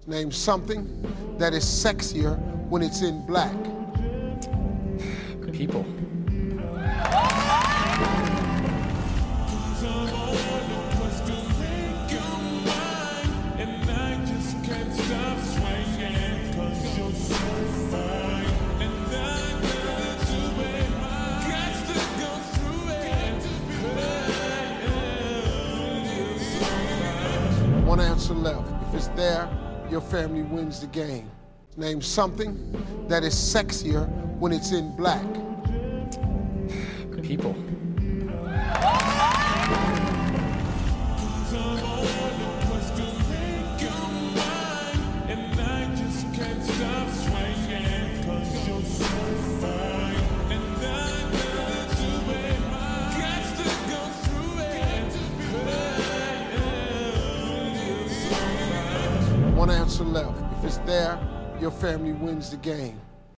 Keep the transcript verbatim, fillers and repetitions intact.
Name something that is sexier when it's in black. People. One answer left. If it's there, your family wins the game. Name something that is sexier when it's in black. People. One answer left. If it's there, your family wins the game.